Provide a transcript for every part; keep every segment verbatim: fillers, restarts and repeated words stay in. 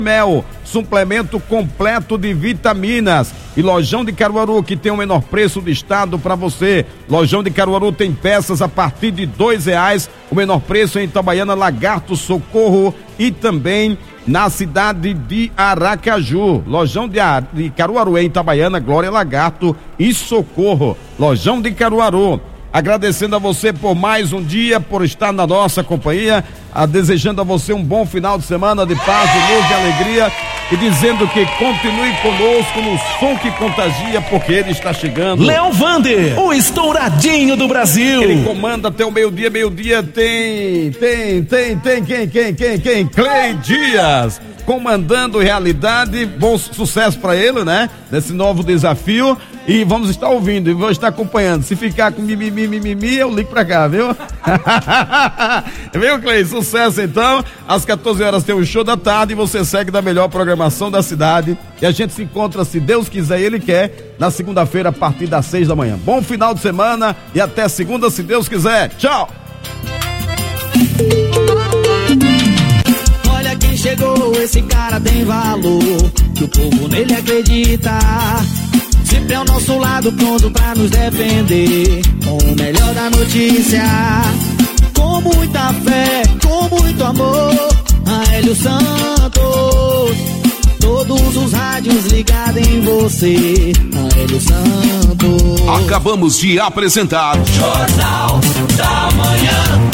Mel, suplemento completo de vitaminas. E Lojão de Caruaru, que tem o menor preço do estado para você. Lojão de Caruaru tem peças a partir de dois reais. O menor preço em Itabaiana, Lagarto, Socorro e também na cidade de Aracaju. Lojão de, Ar... de Caruaru em Itabaiana, Glória, Lagarto e Socorro. Lojão de Caruaru. Agradecendo a você por mais um dia, por estar na nossa companhia, a, desejando a você um bom final de semana de paz, de luz, de alegria e dizendo que continue conosco no som que contagia, porque ele está chegando. Léo Vander, o estouradinho do Brasil. Ele comanda até o meio-dia, meio-dia tem, tem, tem, tem, quem, quem, quem, quem? Clay Dias, comandando realidade, bom sucesso para ele, né? Nesse novo desafio. E vamos estar ouvindo e vamos estar acompanhando. Se ficar com mimimi, mimimi, eu ligo pra cá, viu? Viu, Clay? Sucesso então. Às quatorze horas tem o show da tarde e você segue da melhor programação da cidade. E a gente se encontra, se Deus quiser e Ele quer, na segunda-feira a partir das seis da manhã. Bom final de semana e até segunda, se Deus quiser. Tchau! Olha quem chegou, esse cara tem valor, que o povo nele acredita. Sempre ao nosso lado, pronto pra nos defender, com o melhor da notícia. Com muita fé, com muito amor, Aélio Santos. Todos os rádios ligados em você, Aélio Santos. Acabamos de apresentar Jornal da Manhã.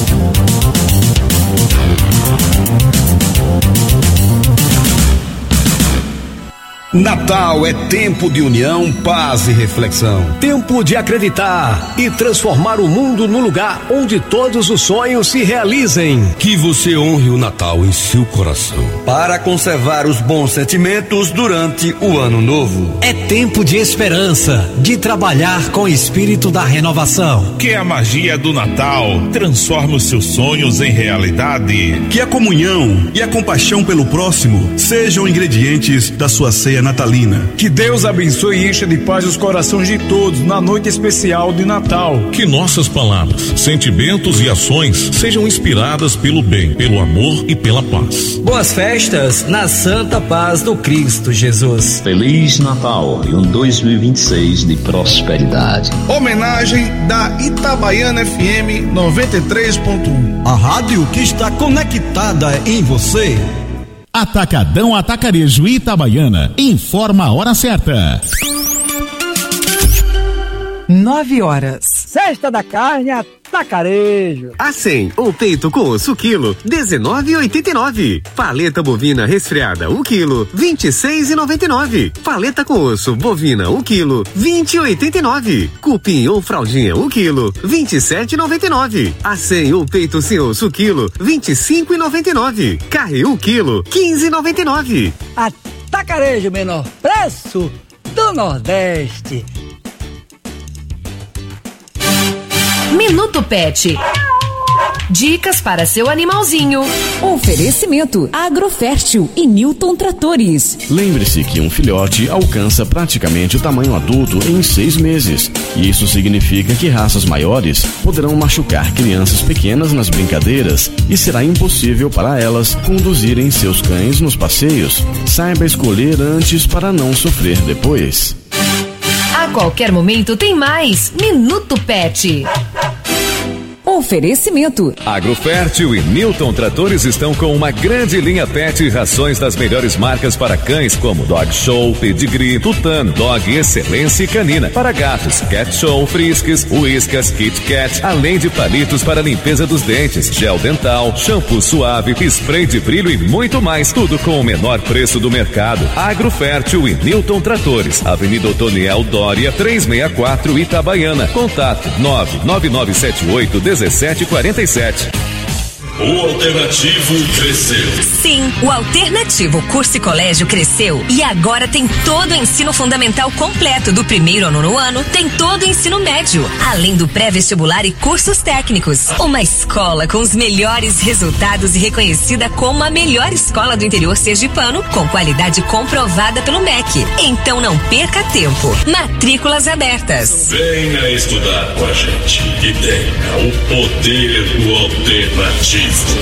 Natal é tempo de união, paz e reflexão. Tempo de acreditar e transformar o mundo no lugar onde todos os sonhos se realizem. Que você honre o Natal em seu coração, para conservar os bons sentimentos durante o ano novo. É tempo de esperança, de trabalhar com o espírito da renovação. Que a magia do Natal transforme os seus sonhos em realidade. Que a comunhão e a compaixão pelo próximo sejam ingredientes da sua ceia natalina. Que Deus abençoe e encha de paz os corações de todos na noite especial de Natal. Que nossas palavras, sentimentos e ações sejam inspiradas pelo bem, pelo amor e pela paz. Boas festas na santa paz do Cristo Jesus. Feliz Natal e um dois mil e vinte e seis de prosperidade. Homenagem da Itabaiana F M noventa e três ponto um. A rádio que está conectada em você. Atacadão Atacarejo Itabaiana, informa a hora certa. Nove horas. Cesta da carne Atacarejo. Acém, ou peito com osso quilo, dezenove e oitenta e nove. Paleta bovina resfriada, um quilo, vinte e seis e noventa e nove. Paleta com osso bovina, um quilo, vinte e oitenta e nove. Cupim ou fraldinha, um quilo, vinte e sete e noventa e nove. Acém ou peito sem osso quilo, vinte e cinco e noventa e nove. Carne um quilo, quinze e noventa e nove. Atacarejo, menor preço do Nordeste. Minuto Pet. Dicas para seu animalzinho. Oferecimento Agrofértil e Newton Tratores. Lembre-se que um filhote alcança praticamente o tamanho adulto em seis meses. Isso significa que raças maiores poderão machucar crianças pequenas nas brincadeiras e será impossível para elas conduzirem seus cães nos passeios. Saiba escolher antes para não sofrer depois. A qualquer momento tem mais Minuto Pet. Oferecimento Agrofértil e Newton Tratores estão com uma grande linha pet e rações das melhores marcas para cães, como Dog Show, Pedigree, Tutano, Dog Excelência e Canina. Para gatos, Cat Show, Friskies, Whiskas, Kit Kat, além de palitos para limpeza dos dentes, gel dental, shampoo suave, spray de brilho e muito mais, tudo com o menor preço do mercado. Agrofértil e Newton Tratores, Avenida Otoniel Dória, trezentos e sessenta e quatro, Itabaiana. Contato nove nove nove sete oito dezessete quarenta e sete. O Alternativo cresceu. Sim, o Alternativo Curso e Colégio cresceu e agora tem todo o ensino fundamental completo do primeiro ao nono ano, tem todo o ensino médio, além do pré-vestibular e cursos técnicos. Uma escola com os melhores resultados e reconhecida como a melhor escola do interior sergipano, com qualidade comprovada pelo M E C. Então não perca tempo. Matrículas abertas. Venha estudar com a gente e tenha o poder do Alternativo.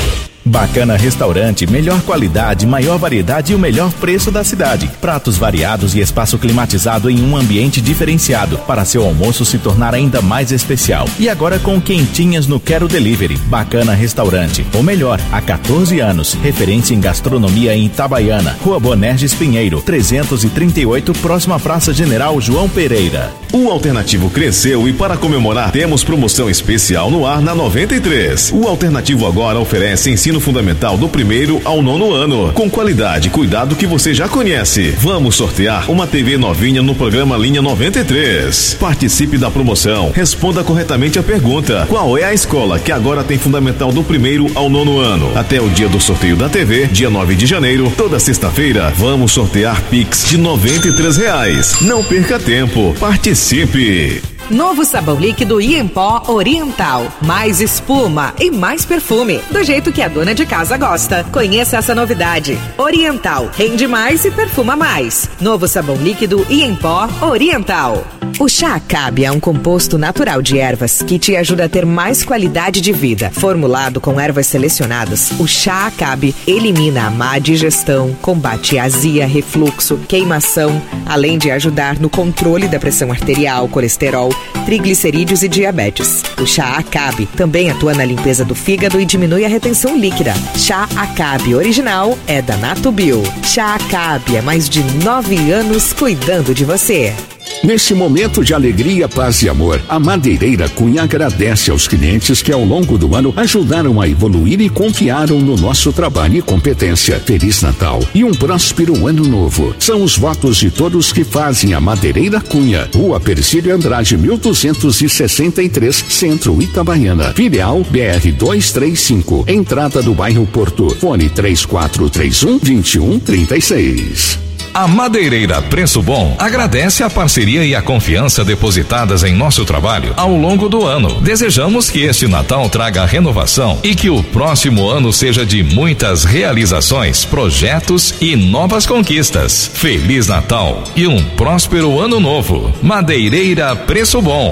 Bacana Restaurante, melhor qualidade, maior variedade e o melhor preço da cidade. Pratos variados e espaço climatizado em um ambiente diferenciado para seu almoço se tornar ainda mais especial. E agora com quentinhas no Quero Delivery. Bacana Restaurante, ou melhor, há quatorze anos, referência em gastronomia em Itabaiana, Rua Bonerges Pinheiro, trezentos e trinta e oito, próxima à Praça General João Pereira. O Alternativo cresceu e para comemorar temos promoção especial no ar na noventa e três. O Alternativo agora oferece ensino fundamental do primeiro ao nono ano, com qualidade e cuidado que você já conhece. Vamos sortear uma T V novinha no programa Linha noventa e três. Participe da promoção, responda corretamente a pergunta: qual é a escola que agora tem fundamental do primeiro ao nono ano? Até o dia do sorteio da T V, dia nove de janeiro, toda sexta-feira, vamos sortear Pix de noventa e três reais. Não perca tempo, participe! Novo sabão líquido Iempó Oriental. Mais espuma e mais perfume. Do jeito que a dona de casa gosta. Conheça essa novidade. Oriental. Rende mais e perfuma mais. Novo sabão líquido Iempó Oriental. O chá Acabe é um composto natural de ervas que te ajuda a ter mais qualidade de vida. Formulado com ervas selecionadas, o chá Acabe elimina a má digestão, combate azia, refluxo, queimação, além de ajudar no controle da pressão arterial, colesterol, triglicerídeos e diabetes. O chá Acabe também atua na limpeza do fígado e diminui a retenção líquida. Chá Acabe original é da Natubio. Chá Acabe há mais de nove anos cuidando de você. Nesse momento de alegria, paz e amor, a Madeireira Cunha agradece aos clientes que ao longo do ano ajudaram a evoluir e confiaram no nosso trabalho e competência. Feliz Natal e um próspero ano novo. São os votos de todos que fazem a Madeireira Cunha. Rua Persílio Andrade, mil duzentos e sessenta e três, Centro Itabaiana. Filial B R duzentos e trinta e cinco. Entrada do bairro Porto. Fone três quatro três um, dois um três seis. A Madeireira Preço Bom agradece a parceria e a confiança depositadas em nosso trabalho ao longo do ano. Desejamos que este Natal traga renovação e que o próximo ano seja de muitas realizações, projetos e novas conquistas. Feliz Natal e um próspero ano novo. Madeireira Preço Bom.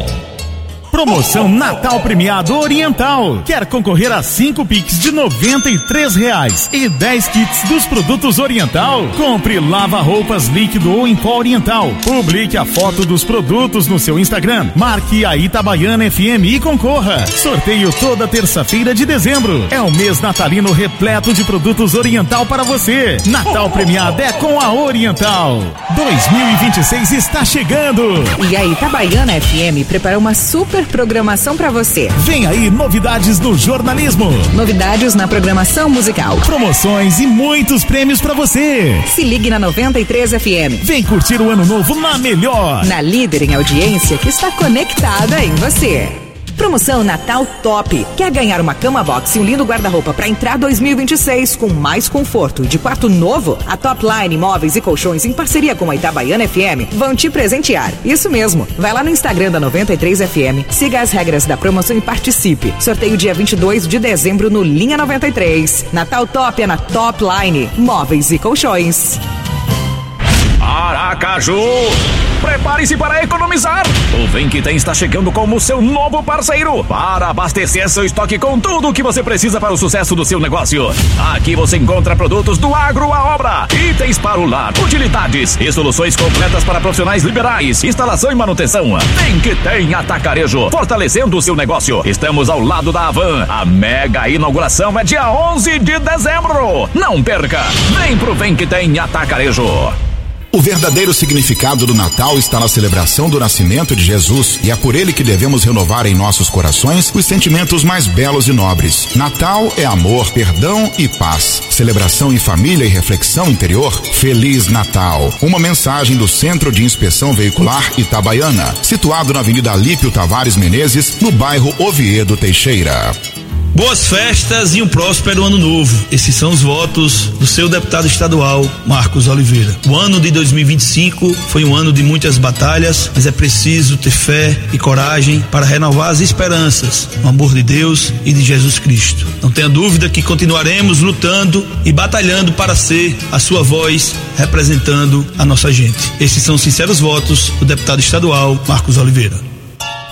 Promoção Natal Premiado Oriental. Quer concorrer a cinco Pix de noventa e três reais e dez kits dos produtos Oriental? Compre lava-roupas líquido ou em pó Oriental. Publique a foto dos produtos no seu Instagram. Marque a Itabaiana F M e concorra. Sorteio toda terça-feira de dezembro. É um mês natalino repleto de produtos Oriental para você. Natal Premiado é com a Oriental. dois mil e vinte e seis está chegando. E a Itabaiana F M preparou uma super programação pra você. Vem aí novidades do jornalismo. Novidades na programação musical. Promoções e muitos prêmios pra você. Se ligue na noventa e três F M. Vem curtir o ano novo na melhor. Na líder em audiência que está conectada em você. Promoção Natal Top. Quer ganhar uma cama box e um lindo guarda-roupa para entrar dois mil e vinte e seis com mais conforto e de quarto novo? A Top Line Móveis e Colchões, em parceria com a Itabaiana F M, vão te presentear. Isso mesmo. Vai lá no Instagram da noventa e três F M, siga as regras da promoção e participe. Sorteio dia vinte e dois de dezembro no Linha noventa e três. Natal Top é na Top Line Móveis e Colchões. Aracaju! Prepare-se para economizar! O Vem Que Tem está chegando como seu novo parceiro para abastecer seu estoque com tudo o que você precisa para o sucesso do seu negócio. Aqui você encontra produtos do agro à obra, itens para o lar, utilidades e soluções completas para profissionais liberais, instalação e manutenção. Vem Que Tem Atacarejo, fortalecendo o seu negócio. Estamos ao lado da Avan. A mega inauguração é dia onze de dezembro. Não perca! Vem pro Vem Que Tem Atacarejo. O verdadeiro significado do Natal está na celebração do nascimento de Jesus e é por ele que devemos renovar em nossos corações os sentimentos mais belos e nobres. Natal é amor, perdão e paz. Celebração em família e reflexão interior. Feliz Natal. Uma mensagem do Centro de Inspeção Veicular Itabaiana, situado na Avenida Alípio Tavares Menezes, no bairro Oviedo Teixeira. Boas festas e um próspero ano novo. Esses são os votos do seu deputado estadual, Marcos Oliveira. O ano de dois mil e vinte e cinco foi um ano de muitas batalhas, mas é preciso ter fé e coragem para renovar as esperanças no amor de Deus e de Jesus Cristo. Não tenha dúvida que continuaremos lutando e batalhando para ser a sua voz representando a nossa gente. Esses são os sinceros votos do deputado estadual, Marcos Oliveira.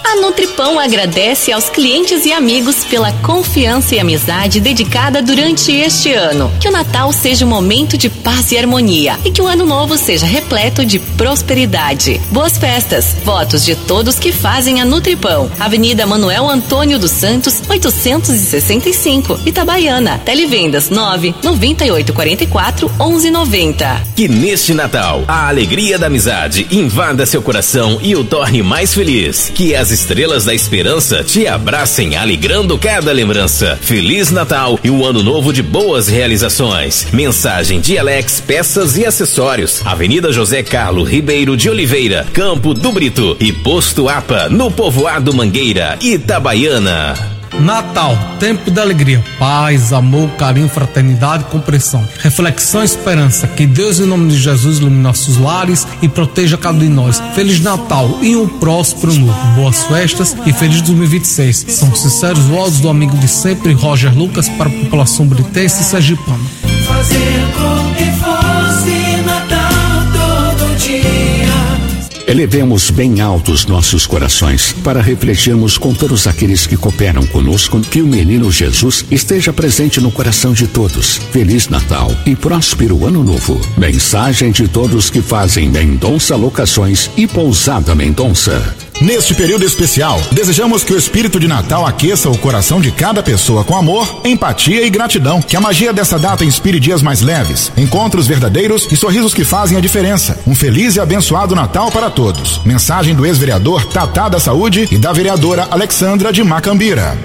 A Nutripão agradece aos clientes e amigos pela confiança e amizade dedicada durante este ano. Que o Natal seja um momento de paz e harmonia e que o Ano Novo seja repleto de prosperidade. Boas festas! Votos de todos que fazem a Nutripão. Avenida Manuel Antônio dos Santos, oitocentos e sessenta e cinco, Itabaiana. Televendas nove nove oito quatro quatro onze noventa. Que neste Natal, a alegria da amizade invada seu coração e o torne mais feliz. Que as estrelas da esperança te abracem, alegrando cada lembrança. Feliz Natal e um ano novo de boas realizações. Mensagem de Alex Peças e Acessórios. Avenida José Carlo Ribeiro de Oliveira, Campo do Brito e Posto APA, no Povoado Mangueira, Itabaiana. Natal, tempo de alegria, paz, amor, carinho, fraternidade e compreensão. Reflexão e esperança. Que Deus, em nome de Jesus, ilumine nossos lares e proteja cada um de nós. Feliz Natal e um próspero novo. Boas festas e feliz dois mil e vinte e seis. São sinceros votos do amigo de sempre, Roger Lucas, para a população britense e sergipana. Fazer com que fosse Natal todo dia. Elevemos bem altos nossos corações para refletirmos com todos aqueles que cooperam conosco que o menino Jesus esteja presente no coração de todos. Feliz Natal e próspero Ano Novo. Mensagem de todos que fazem Mendonça Locações e Pousada Mendonça. Neste período especial, desejamos que o espírito de Natal aqueça o coração de cada pessoa com amor, empatia e gratidão. Que a magia dessa data inspire dias mais leves, encontros verdadeiros e sorrisos que fazem a diferença. Um feliz e abençoado Natal para todos. Mensagem do ex-vereador Tatá da Saúde e da vereadora Alexandra de Macambira.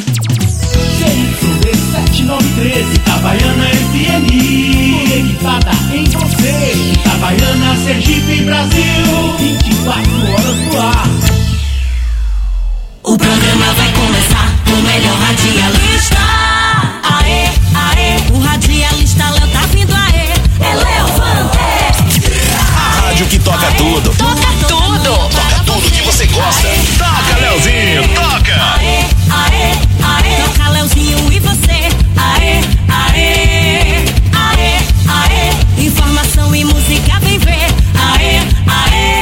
sete nove treze, Itabaiana F M, conectada em você. Itabaiana, Sergipe, Brasil, vinte e quatro horas no ar. O programa vai começar, o melhor radialista. Aê, aê, o radialista Léo tá vindo, aê. É Léo Vander. A rádio que toca tudo. Toca tudo. Toca tudo que você gosta. Toca, Léozinho, toca. Aê, aê, aê. Toca, Léozinho, e você? Aê, aê, aê, aê. Informação e música, vem ver. Aê, aê.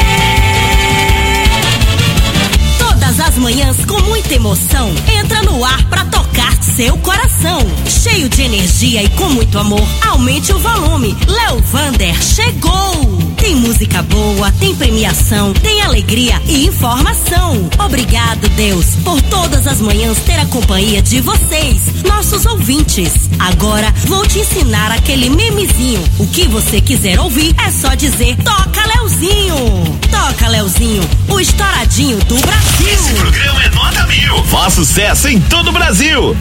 Todas as manhãs com muita emoção, entra no ar pra tocar seu coração. Cheio de energia e com muito amor, aumente o volume. Léo Vander chegou. Tem música boa, tem premiação, tem alegria e informação. Obrigado, Deus, por todas as manhãs ter a companhia de vocês, nossos ouvintes. Agora vou te ensinar aquele memezinho. O que você quiser ouvir é só dizer: toca, Léozinho. Toca, Léozinho, o estouradinho do Brasil. Esse programa é nota mil. Faz sucesso em todo o Brasil.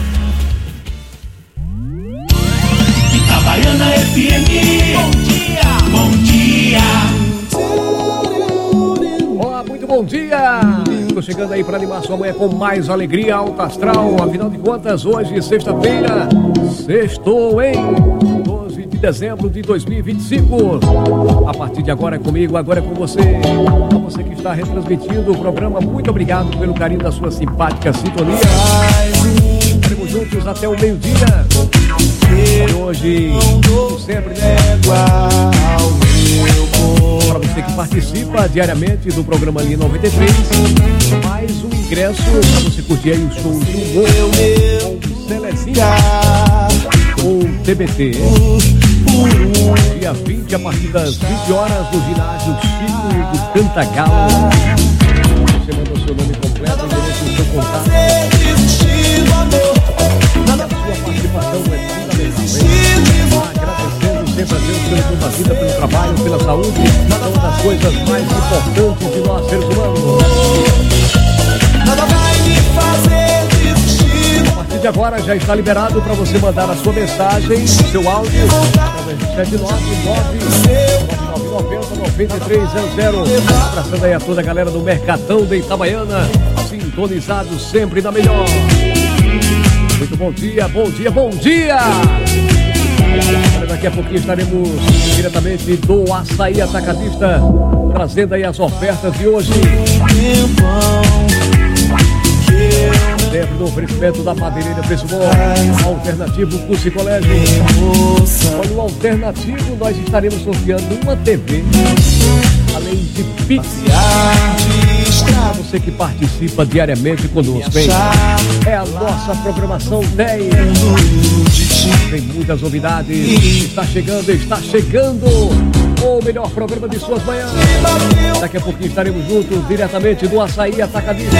Itabaiana F M, bom dia, bom dia. Olá, muito bom dia. Estou chegando aí para animar sua manhã com mais alegria, alta astral. Afinal de contas, hoje, sexta-feira, sextou, hein? doze de dezembro de dois mil e vinte e cinco. A partir de agora é comigo, agora é com você. A você que está retransmitindo o programa, muito obrigado pelo carinho da sua simpática sintonia. Estaremos juntos até o meio-dia. E hoje, como sempre, né? Para você que participa diariamente do programa Linha noventa e três, mais um ingresso para você curtir aí o show de humor com Celezinha ou T B T. Dia vinte, a partir das vinte horas, no ginásio Chico do Cantagalo. Você mandou seu nome completo, endereço e seu contato. Sua participação é fundamental. Agradecendo sempre a Deus pela sua vida, pelo trabalho, pela saúde, uma das coisas mais importantes de nós seres humanos. Nada vai me fazer desistir. A partir de agora já está liberado para você mandar a sua mensagem, seu áudio, através de sete nove nove nove nove zero nove três zero zero. Abraçando aí a toda a galera do Mercadão de Itabaiana, sintonizados sempre na melhor. Muito bom dia, bom dia, bom dia! Daqui a pouquinho estaremos diretamente do Açaí Atacadista, trazendo aí as ofertas de hoje. Sempre no oferecimento da Madeireira Preço Bom, Alternativo Curso e Colégio. Olha, o Alternativo, nós estaremos sorteando uma T V, além de pizza. Para você que participa diariamente conosco, hein? É a nossa programação dez. Tem muitas novidades. Está chegando, está chegando o melhor programa de suas manhãs. Daqui a pouquinho estaremos juntos diretamente do Açaí Atacadista.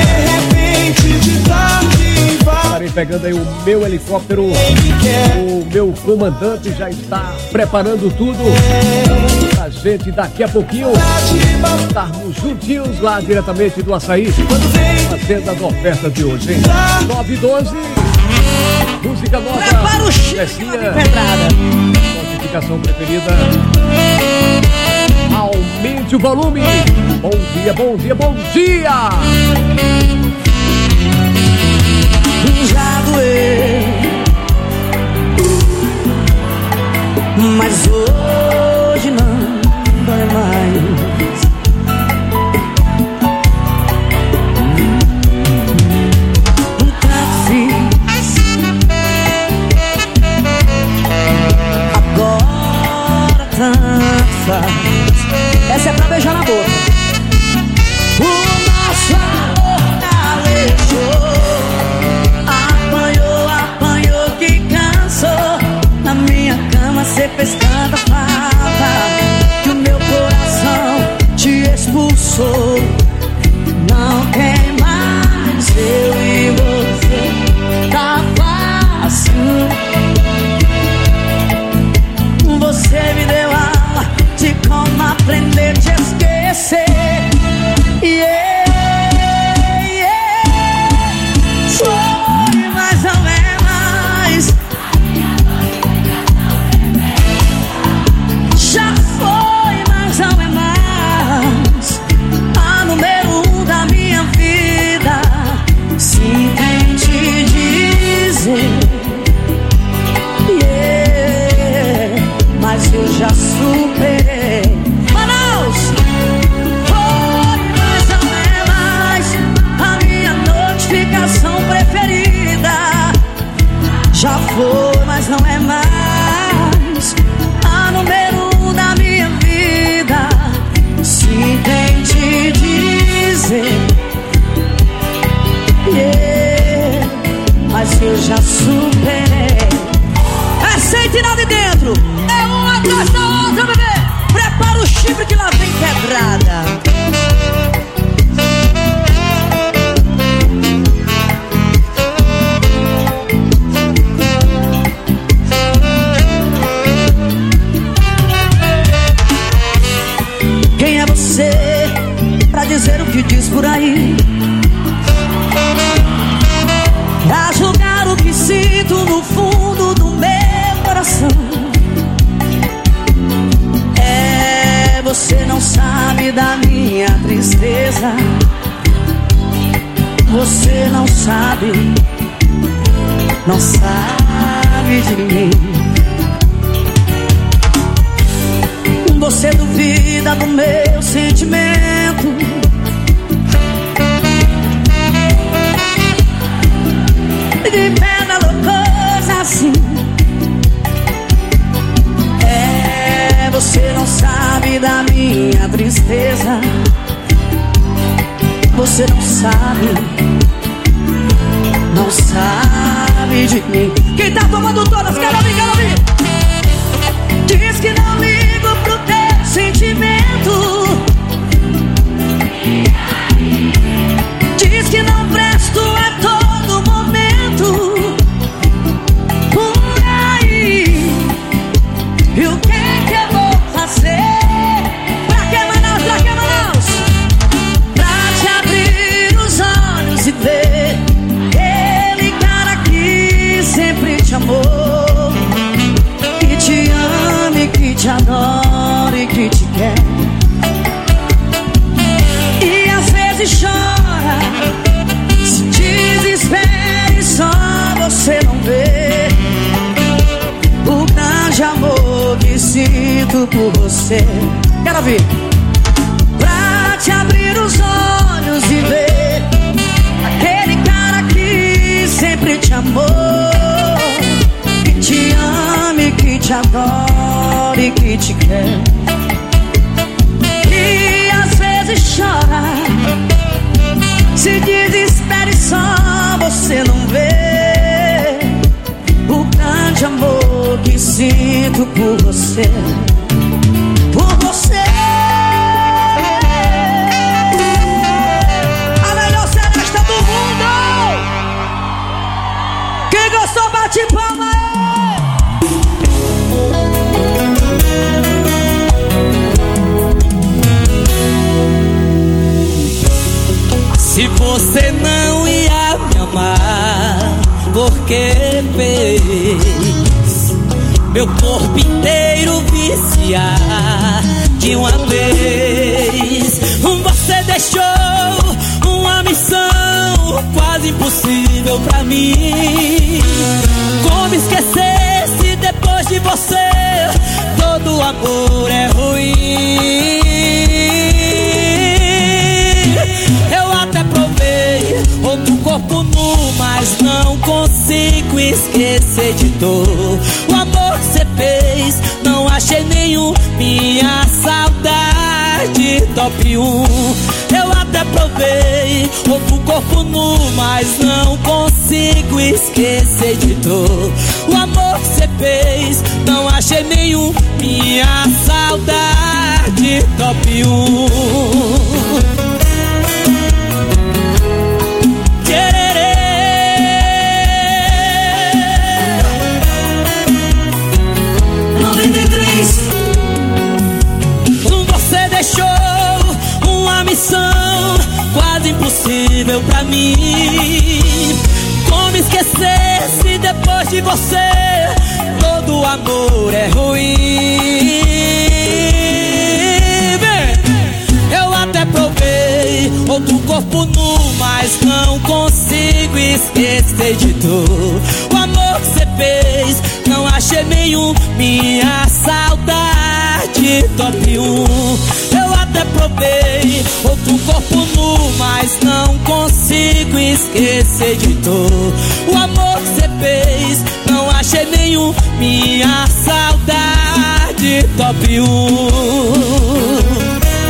Estarei pegando aí o meu helicóptero. O meu comandante já está preparando tudo pra gente daqui a pouquinho estarmos juntinhos lá diretamente do Açaí, fazendo as ofertas de hoje, hein? nove e doze, música nova. Prepara o Chico de pedrada. Notificação preferida. Aumente o volume. Bom dia, bom dia, bom dia. Já doeu, mas hoje não dói mais. Nunca fiz, agora tanto faz. Essa é pra beijar na boca. O nosso amor alejou. Na minha cama cê fez tanta falta que o meu coração te expulsou. Não tem mais eu e você, tá fácil. Você me deu aula de como aprender a te esquecer. Yeah. Eu já superei. Manaus! Foi, mas não é mais a minha notificação preferida. Já foi, mas não é mais a número um da minha vida. Se tente dizer, yeah, mas eu já superei. Aceite lá de dentro. É uma atrás da outra, bebê. Prepara o chifre que lá vem quebrada. Quem é você pra dizer o que diz por aí? Pra julgar o que sinto no fundo do meu coração. É, você não sabe da minha tristeza. Você não sabe, não sabe de mim. Você duvida do meu sentimento. De pena loucosa assim. É, você não sabe da minha tristeza. Você não sabe, não sabe de mim. Quem tá tomando todas, quero ouvir, quero ouvir. Diz que não ligo pro teu sentimento. Diz que não presto a todo momento. Por aí. E o que é que eu vou fazer? Pra que Manaus, pra que Manaus? Pra te abrir os olhos e ver aquele cara que sempre te amou, que te ama e que te adora e que te quer. E às vezes chora, se desespera e só você não vê o grande amor que sinto por você. Quero ouvir. Pra te abrir os olhos e ver aquele cara que sempre te amou, que te ama e que te adora e que te quer. E às vezes chora, Se desespere só, você não vê o grande amor que sinto por você. Por você. A melhor seresta do mundo. Quem gostou bate palma aí. Se você não ia me amar, por que fez meu corpo inteiro viciar de uma vez? Você deixou uma missão quase impossível pra mim. Como esquecer se depois de você todo amor é ruim? Eu até provei outro corpo nu, mas não consigo esquecer de dor. O amor que você fez, não achei nenhum. Minha saudade top um. Eu até provei outro corpo nu, mas não consigo esquecer de dor. O amor que você fez, não achei nenhum. Minha saudade top um. Você deixou uma missão quase impossível pra mim. Como esquecer se depois de você todo amor é ruim? Eu até provei outro corpo nu, mas não consigo esquecer de dor. O amor que você fez, não achei nenhum. Minha saudade top um. Eu até provei outro corpo nu, mas não consigo esquecer de dor. O amor que você fez, não achei nenhum. Minha saudade top um.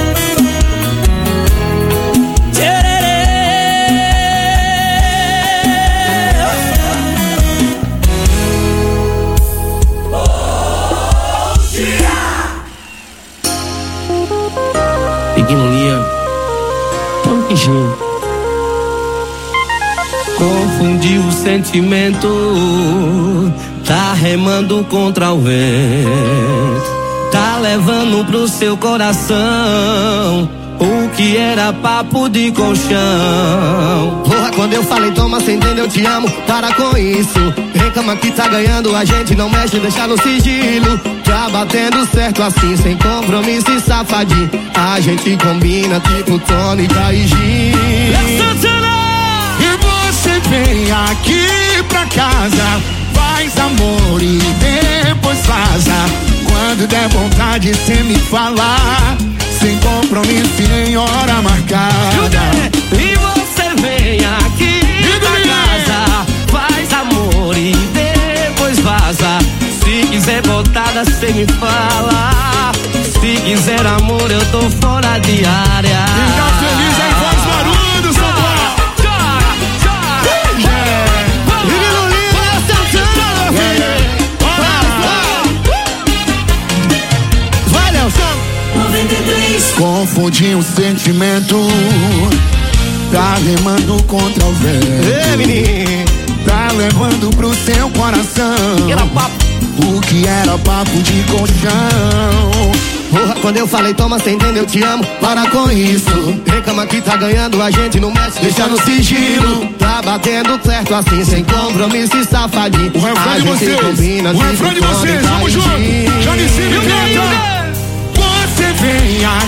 Confundiu o sentimento, tá remando contra o vento, tá levando pro seu coração o que era papo de colchão. Porra, quando eu falei toma, cê entendeu, eu te amo, para com isso. Reclama que tá ganhando, a gente não mexe, deixa no sigilo. Tá batendo certo assim, sem compromisso e safadinho. A gente combina tipo tônica e gin. E você vem aqui pra casa, faz amor e depois vaza. Quando der vontade cê me falar, sem compromisso e nem hora marcada. E você vem aqui pra casa, faz amor e depois vaza. Se quiser botada cê me fala, se quiser amor eu tô fora de área. Fica feliz aí, faz barulho, São Paulo. Confundi o sentimento, tá remando contra o vento. Ei, menino, tá levando pro seu coração o que era papo de colchão. Porra, quando eu falei toma, cê entendeu, eu te amo, para com isso. Reclama que tá ganhando, a gente não mexe, deixa no sigilo. Tá batendo certo assim, sem compromisso e safadinho. O refrão de vocês, combina, o refrão de vocês, vamos junto. Joga em cima e canta. Você venha,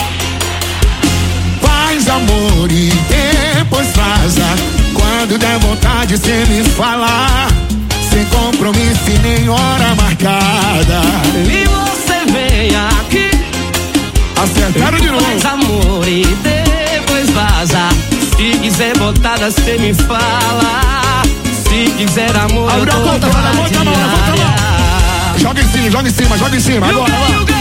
faz amor e depois vaza. Quando der vontade cê me falar, sem compromisso e nem hora marcada. E você vem aqui, acertaram de novo. Faz amor e depois vaza. Se quiser botada cê me fala, se quiser amor eu tô fora de área. Joga em cima, joga em cima, joga em cima. Agora, agora.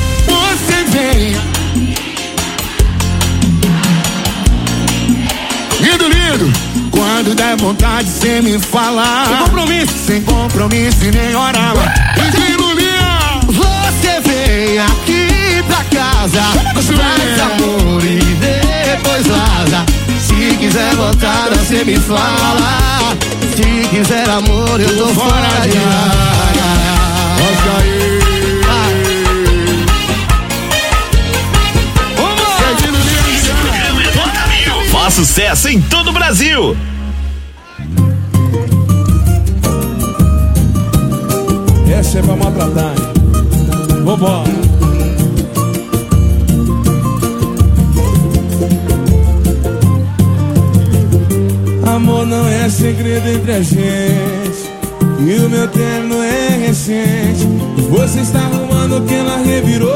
Você vem, vontade sem me falar. Sem compromisso, sem compromisso e nem hora. E Lulinha, você vem aqui pra casa, faz amor e depois vaza. Se quiser voltar, você me fala. Se quiser amor, eu tô fora de área. Mostra aí. Faz sucesso em todo o Brasil. Essa é pra maltratar. Vambora. Amor não é segredo entre a gente, e o meu término é recente. Você está arrumando o que ela revirou,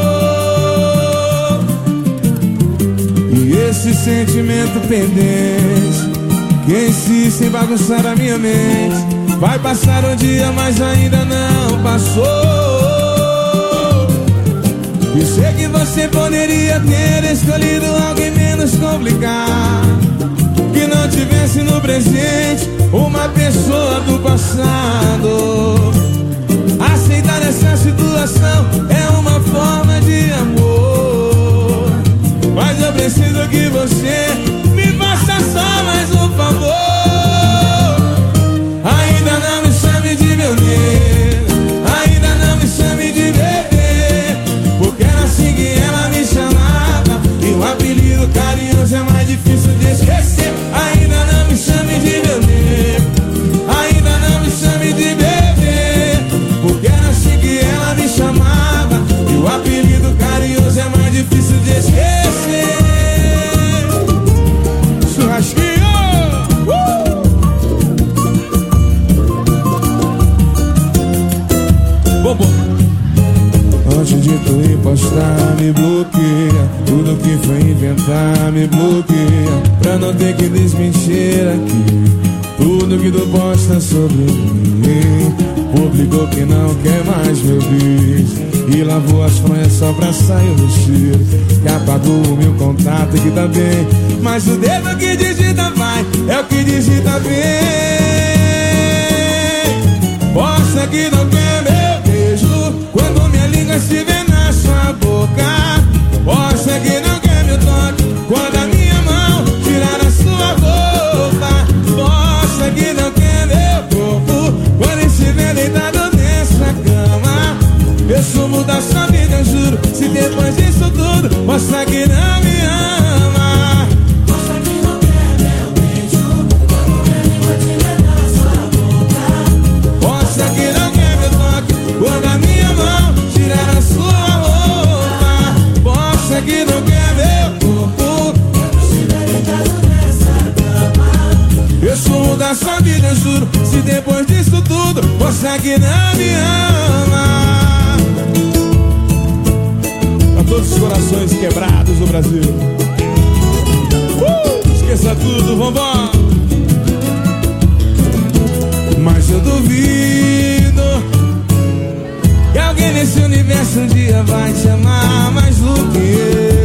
e esse sentimento pendente que insiste em bagunçar a minha mente. Vai passar um dia, mas ainda não passou. E sei que você poderia ter escolhido alguém menos complicado, que não tivesse no presente uma pessoa do passado. Aceitar essa situação é uma forma de amor, mas eu preciso que você me faça só mais um favor. Ainda não me chame de meu negro, ainda não me chame de bebê, porque era assim que ela me chamava, e o apelido carinhoso é mais difícil de esquecer. Ainda não me chame de meu negro, ainda não me chame de bebê, porque era assim que ela me chamava, e o apelido carinhoso é mais difícil de esquecer. Churrasquinho! Uh! Bom, bom. Antes de tu ir postar, me bloqueia. Tudo que foi inventar, me bloqueia, pra não ter que desmentir aqui tudo que tu posta sobre mim. Publicou que não quer mais meu beijo, e lavou as fronhas só pra sair o cheiro. Que apagou o meu contato que tá bem, mas o dedo que digita vai, é o que digita bem. Posta que não quer meu beijo, quando minha língua estiver na sua boca. Posta que não quer meu toque, quando a minha mão tirar a sua roupa. Posta que não quer meu corpo, quando estiver deitado nessa cama. Eu sumo da sua vida, eu juro, se depois disso tudo mostra que não me ama. Mostra que não quer meu beijo, quando minha língua estiver na sua boca. Mostra que não quer meu toque, quando a minha mão tirar a sua roupa. Mostra que não quer meu corpo, quando estiver deitado nessa cama. Eu sumo da sua vida, eu juro, se depois disso tudo mostra que não me ama. A todos os corações quebrados do Brasil, uh, esqueça tudo, vambora. Mas eu duvido que alguém nesse universo um dia vai te amar mais do que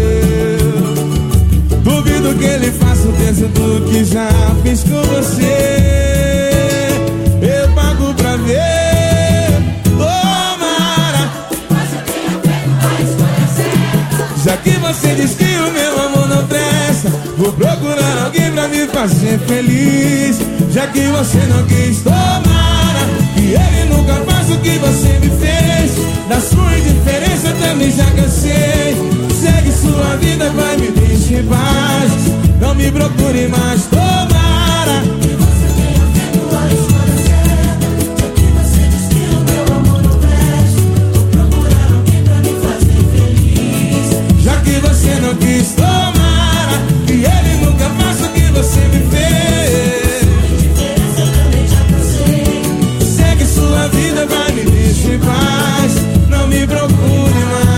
eu. Duvido que ele faça o terço do que já fiz com você. Eu pago pra ver, tomara. Mas eu tenho feito a escolha certa. Já que você diz que o meu amor não presta, vou procurar alguém pra me fazer feliz. Já que você não quis, tomara que ele nunca faça o que você me fez. Da sua indiferença eu também já cansei. Segue sua vida, vai, me deixe em paz. Não me procure mais, tomara que você tenha feito a escolha certa. Já que você diz que o meu amor não presta, vou procurar alguém pra me fazer feliz. Já que você não quis, tomara que ele nunca faça o que você me fez. Sua indiferença eu também já cansei. Segue sua vida, vai, me deixe em paz. Não me procure mais.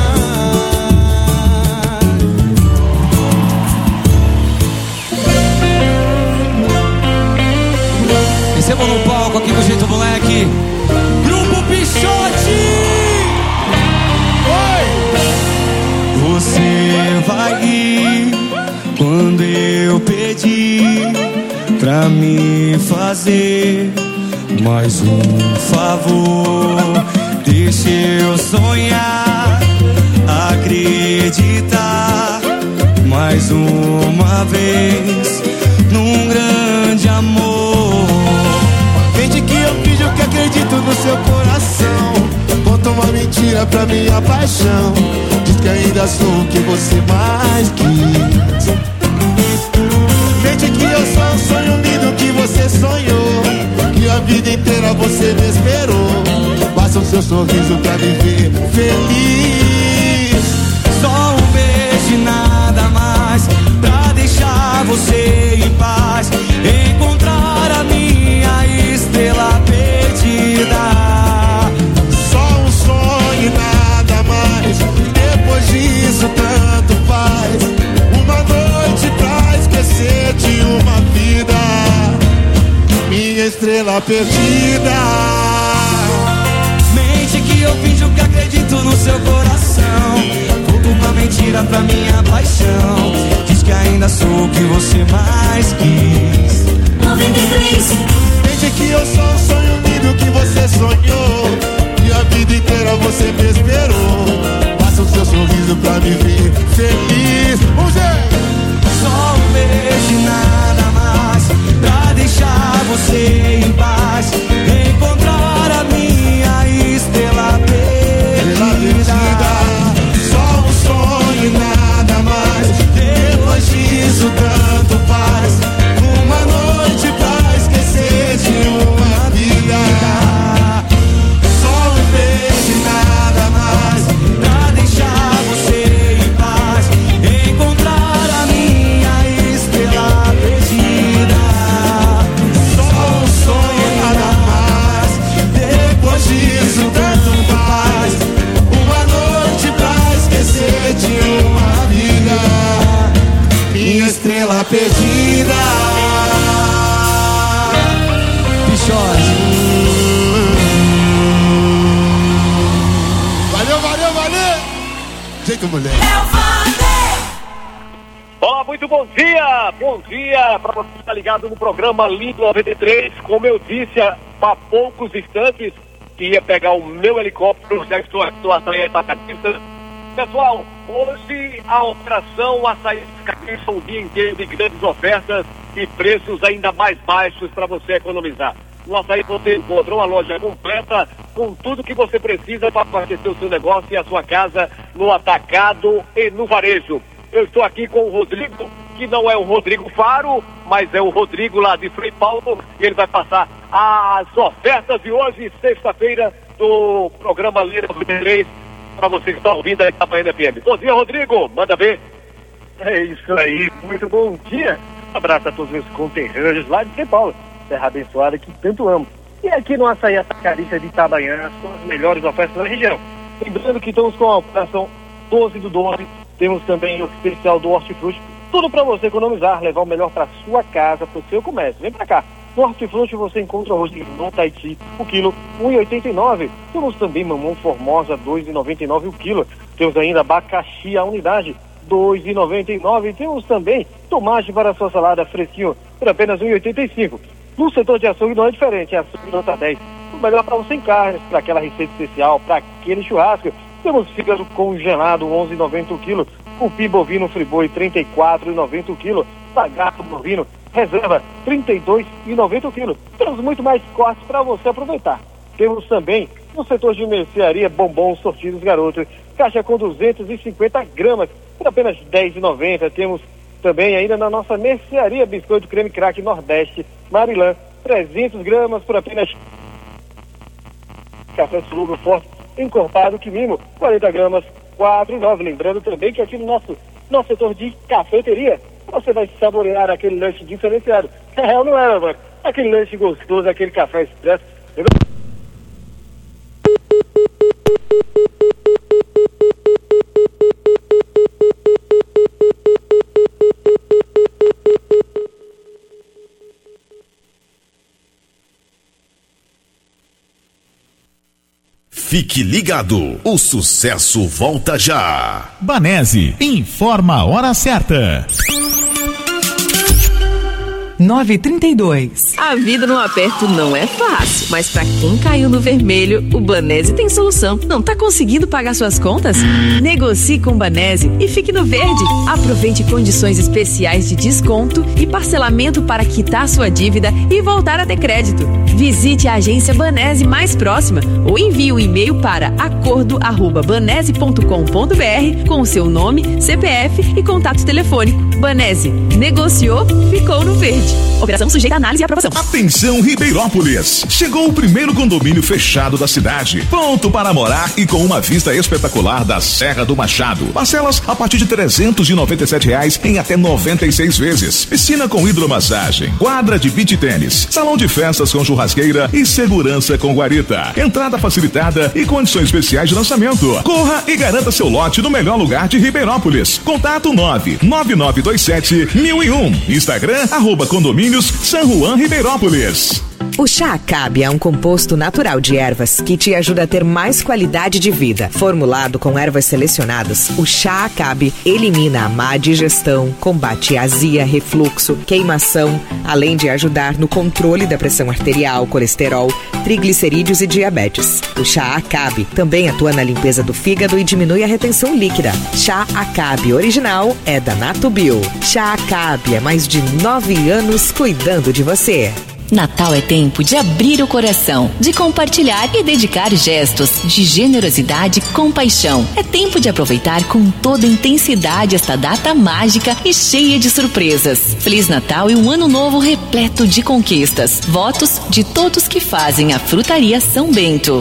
Recebam no palco aqui do Jeito Moleque, Grupo Pichote. Oi! Você vai ir quando eu pedir pra me fazer mais um favor. Deixa eu sonhar, acreditar mais uma vez num grande amor. Mente que eu finjo que acredito no seu coração. Conta uma mentira pra minha paixão. Diz que ainda sou o que você mais quis. Mente que eu sou um sonho lindo que você sonhou, que a vida inteira você me esperou. Basta o seu sorriso pra me ver feliz. Só um beijo e nada mais pra deixar você em paz. Encontrar a minha estrela perdida. Só um sonho e nada mais. Depois disso tanto faz. Uma noite pra esquecer de uma vida. Minha estrela perdida. Mente que eu finjo que acredito no seu coração. Conto uma mentira pra minha paixão. Diz que ainda sou o que você mais quis. noventa e três. Mente que eu sou um sonho lindo que você sonhou, que a vida inteira você me esperou. Passa o seu sorriso pra me ver feliz. Vamos ver! Só um beijo e nada mais pra deixar você em paz. Encontrar a minha estrela perdida. Só um sonho e nada mais. Depois disso tanto faz. Uma noite pra esquecer de uma vida. Só um beijo e nada mais pra deixar você em paz. Encontrar a minha estrela perdida. Só um sonho e nada mais. Depois disso tanto faz. Uma noite pra esquecer de uma vida. Minha estrela perdida. Pichote. Valeu, valeu, valeu. Jeito mulher. Olá, muito bom dia, bom dia para você que está ligado no programa Lindo noventa e três. Como eu disse há, há poucos instantes, que ia pegar o meu helicóptero, já estou estou açaí atacadista. Pessoal, hoje a operação Açaí Atacadista, um dia inteiro de grandes ofertas e preços ainda mais baixos para você economizar. No Açaí você encontra uma loja completa com tudo que você precisa para abastecer o seu negócio e a sua casa no atacado e no varejo. Eu estou aqui com o Rodrigo, que não é o Rodrigo Faro, mas é o Rodrigo lá de Frei Paulo, e ele vai passar as ofertas de hoje, sexta-feira, do programa Lindo noventa e três, para você que está ouvindo aí na Itabaiana F M. Bom dia, Rodrigo, manda ver. É isso aí, muito bom dia. Um abraço a todos meus conterrâneos lá de Frei Paulo, terra abençoada que tanto amo. E aqui no Açaí Atacadista de Itabaiana, são as melhores ofertas da região. Lembrando que estamos com a operação doze do doze, temos também o especial do Hortifruti, tudo para você economizar, levar o melhor para sua casa, para o seu comércio. Vem para cá. No Hortifruti você encontra hoje no Tahiti, o quilo, um real e oitenta e nove centavos. Temos também mamão formosa, dois reais e noventa e nove centavos o quilo. Temos ainda abacaxi a unidade, dois reais e noventa e nove centavos. Temos também tomate para a sua salada fresquinho, por apenas um real e oitenta e cinco centavos. No setor de açougue não é diferente, é açougue nota dez. O melhor para você em carnes, para aquela receita especial, para aquele churrasco. Temos fígado congelado, onze reais e noventa centavos o quilo. Cupim bovino friboi, trinta e quatro reais e noventa centavos o quilo. Lagarto bovino, reserva, trinta e dois reais e noventa centavos o quilo. Temos muito mais cortes para você aproveitar. Temos também, no setor de mercearia, bombons sortidos garotos, caixa com duzentos e cinquenta gramas, por apenas dez reais e noventa centavos. Temos também ainda na nossa mercearia, biscoito creme crack Nordeste, Marilã, trezentas gramas, por apenas café soluble forte, encorpado que mimo, quarenta gramas, quatro reais e nove centavos. Lembrando também que aqui no nosso, nosso setor de cafeteria, você vai saborear aquele lanche diferenciado. É real, não é, mano? Aquele lanche gostoso, aquele café expresso. Fique ligado, o sucesso volta já. Banese, informa a hora certa. nove três dois. A vida no aperto não é fácil, mas pra quem caiu no vermelho, o Banese tem solução. Não tá conseguindo pagar suas contas? Negocie com o Banese e fique no verde. Aproveite condições especiais de desconto e parcelamento para quitar sua dívida e voltar a ter crédito. Visite a agência Banese mais próxima ou envie um e-mail para acordo arroba banese ponto com ponto br com o seu nome, C P F e contato telefônico. Banese, negociou, ficou no verde. Operação sujeita a análise e aprovação. Atenção, Ribeirópolis! Chegou o primeiro condomínio fechado da cidade. Pronto para morar e com uma vista espetacular da Serra do Machado. Parcelas a partir de trezentos e noventa e sete reais em até noventa e seis vezes. Piscina com hidromassagem, quadra de beach tênis, salão de festas com churrasqueira e segurança com guarita. Entrada facilitada e condições especiais de lançamento. Corra e garanta seu lote no melhor lugar de Ribeirópolis. Contato nove nove nove dois sete mil e um. Instagram, arroba condomínios San Juan Ribeirópolis. O chá Acabe é um composto natural de ervas que te ajuda a ter mais qualidade de vida. Formulado com ervas selecionadas, o chá Acabe elimina a má digestão, combate azia, refluxo, queimação, além de ajudar no controle da pressão arterial, colesterol, triglicerídeos e diabetes. O chá Acabe também atua na limpeza do fígado e diminui a retenção líquida. Chá Acabe original é da Natubio. Chá Acabe é mais de nove anos cuidando de você. Natal é tempo de abrir o coração, de compartilhar e dedicar gestos de generosidade e compaixão. É tempo de aproveitar com toda intensidade esta data mágica e cheia de surpresas. Feliz Natal e um ano novo repleto de conquistas. Votos de todos que fazem a Frutaria São Bento.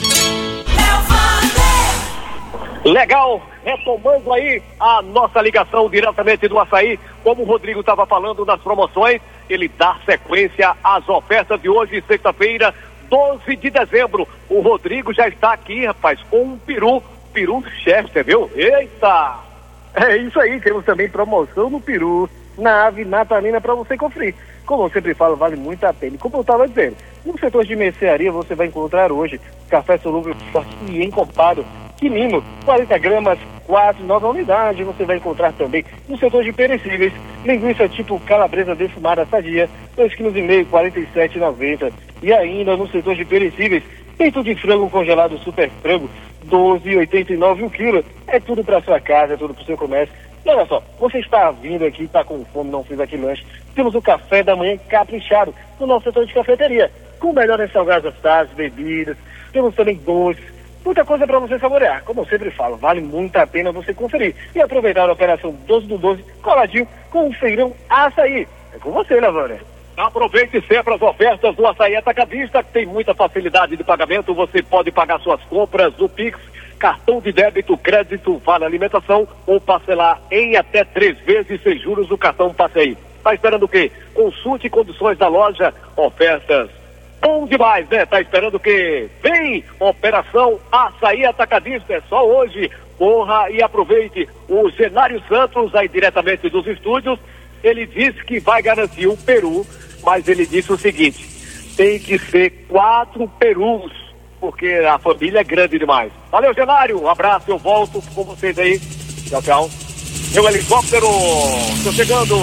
Legal, retomando aí a nossa ligação diretamente do Açaí, como o Rodrigo estava falando nas promoções, ele dá sequência às ofertas de hoje, sexta-feira, doze de dezembro. O Rodrigo já está aqui, rapaz, com um peru, peru Chester, viu? Eita! É isso aí, temos também promoção no peru, na ave natalina para você conferir. Como eu sempre falo, vale muito a pena. E como eu estava dizendo, no setor de mercearia você vai encontrar hoje café solúvel forte e encorpado, quinino, quarenta gramas, quatro, nova unidade. Você vai encontrar também no setor de perecíveis, linguiça tipo calabresa defumada sadia, dois quilos e meio, quarenta e sete reais e noventa centavos. E ainda no setor de perecíveis, peito de frango congelado super frango, doze reais e oitenta e nove centavos o quilo. É tudo para sua casa, é tudo para o seu comércio. E olha só, você está vindo aqui, está com fome, não fez aquele lanche. Temos o café da manhã caprichado no nosso setor de cafeteria, com melhores salgados, taças, bebidas. Temos também doces, muita coisa para você saborear. Como eu sempre falo, vale muito a pena você conferir e aproveitar a operação doze do doze coladinho com o feirão Açaí. É com você, né, Vânia? Aproveite sempre as ofertas do Açaí Atacadista, que tem muita facilidade de pagamento. Você pode pagar suas compras no Pix, cartão de débito, crédito, vale alimentação ou parcelar em até três vezes sem juros o cartão Passeio. Tá esperando o quê? Consulte condições da loja, ofertas bom demais, né? Tá esperando o quê? Vem, Operação Açaí Atacadista, é só hoje. Corra e aproveite. O Genário Santos, aí diretamente dos estúdios, ele disse que vai garantir o peru, mas ele disse o seguinte: tem que ser quatro perus, porque a família é grande demais. Valeu, Genário, um abraço, eu volto com vocês aí. Tchau, tchau. Meu helicóptero, tô chegando.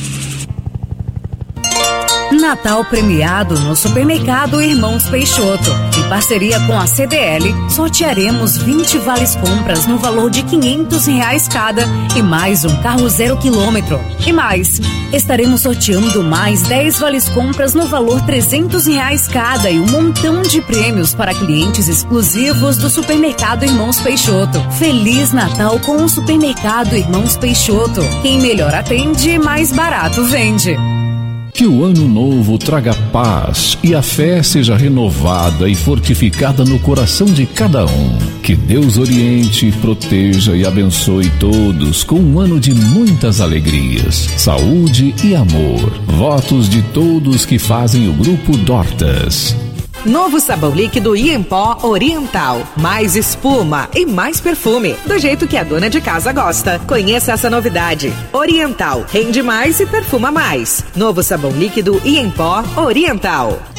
Natal premiado no Supermercado Irmãos Peixoto. Em parceria com a C D L, sortearemos vinte vales compras no valor de quinhentos reais cada e mais um carro zero quilômetro. E mais, estaremos sorteando mais dez vales compras no valor trezentos reais cada e um montão de prêmios para clientes exclusivos do Supermercado Irmãos Peixoto. Feliz Natal com o Supermercado Irmãos Peixoto. Quem melhor atende, mais barato vende. Que o ano novo traga paz e a fé seja renovada e fortificada no coração de cada um. Que Deus oriente, proteja e abençoe todos com um ano de muitas alegrias, saúde e amor. Votos de todos que fazem o Grupo Dortas. Novo sabão líquido Iempó Oriental. Mais espuma e mais perfume. Do jeito que a dona de casa gosta. Conheça essa novidade. Oriental. Rende mais e perfuma mais. Novo sabão líquido Iempó Oriental.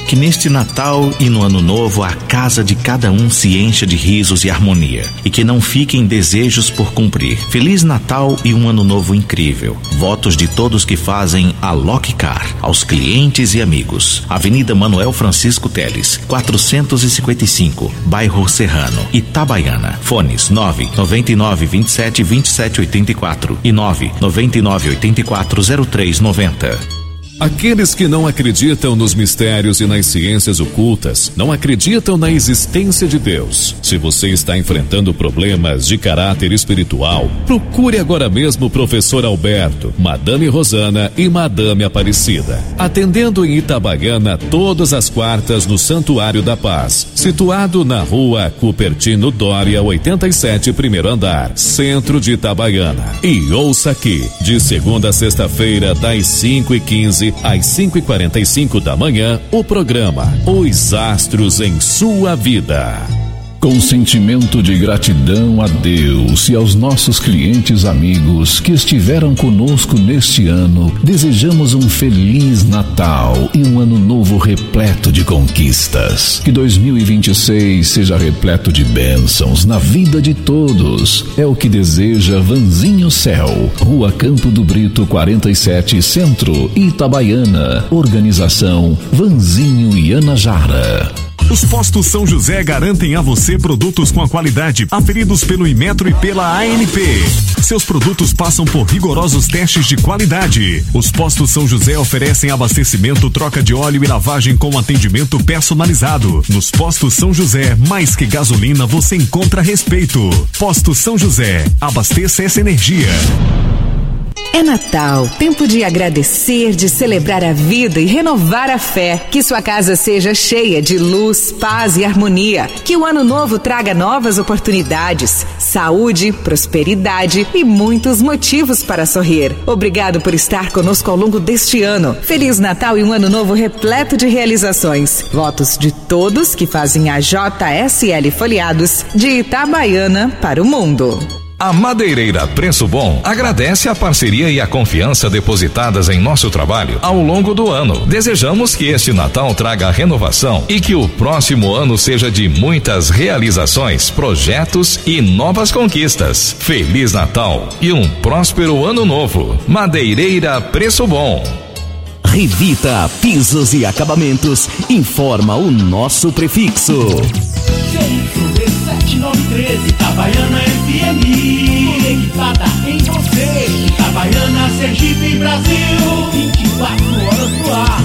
Que neste Natal e no Ano Novo a casa de cada um se encha de risos e harmonia e que não fiquem desejos por cumprir. Feliz Natal e um Ano Novo incrível. Votos de todos que fazem a Lockcar, aos clientes e amigos. Avenida Manuel Francisco Teles, quatrocentos e cinquenta e cinco, Bairro Serrano, Itabaiana. Fones nove nove nove, vinte e sete, vinte e sete, oitenta e quatro e nove nove nove, oitenta e quatro, zero três noventa. Aqueles que não acreditam nos mistérios e nas ciências ocultas não acreditam na existência de Deus. Se você está enfrentando problemas de caráter espiritual, procure agora mesmo o professor Alberto, Madame Rosana e Madame Aparecida, atendendo em Itabaiana todas as quartas no Santuário da Paz, situado na rua Cupertino Dória, oitenta e sete, primeiro andar, centro de Itabaiana. E ouça aqui, de segunda a sexta-feira, das cinco e quinze às cinco e quarenta e cinco da manhã, o programa Os Astros em Sua Vida. Com sentimento de gratidão a Deus e aos nossos clientes amigos que estiveram conosco neste ano, desejamos um feliz Natal e um ano novo repleto de conquistas. Que dois mil e vinte e seis seja repleto de bênçãos na vida de todos. É o que deseja Vanzinho Céu, Rua Campo do Brito quarenta e sete, Centro, Itabaiana. Organização Vanzinho e Ana Jara. Os postos São José garantem a você produtos com a qualidade aferidos pelo Inmetro e pela A N P. Seus produtos passam por rigorosos testes de qualidade. Os postos São José oferecem abastecimento, troca de óleo e lavagem com atendimento personalizado. Nos postos São José, mais que gasolina, você encontra respeito. Postos São José, abasteça essa energia. É Natal, tempo de agradecer, de celebrar a vida e renovar a fé. Que sua casa seja cheia de luz, paz e harmonia. Que o ano novo traga novas oportunidades, saúde, prosperidade e muitos motivos para sorrir. Obrigado por estar conosco ao longo deste ano. Feliz Natal e um ano novo repleto de realizações. Votos de todos que fazem a J S L Folhados de Itabaiana para o mundo. A Madeireira Preço Bom agradece a parceria e a confiança depositadas em nosso trabalho ao longo do ano. Desejamos que este Natal traga renovação e que o próximo ano seja de muitas realizações, projetos e novas conquistas. Feliz Natal e um próspero ano novo. Madeireira Preço Bom. Revita Pisos e Acabamentos informa o nosso prefixo. sete nove treze, Itabaiana F M, conectada em você, Itabaiana, Sergipe, Brasil, vinte e quatro horas no ar.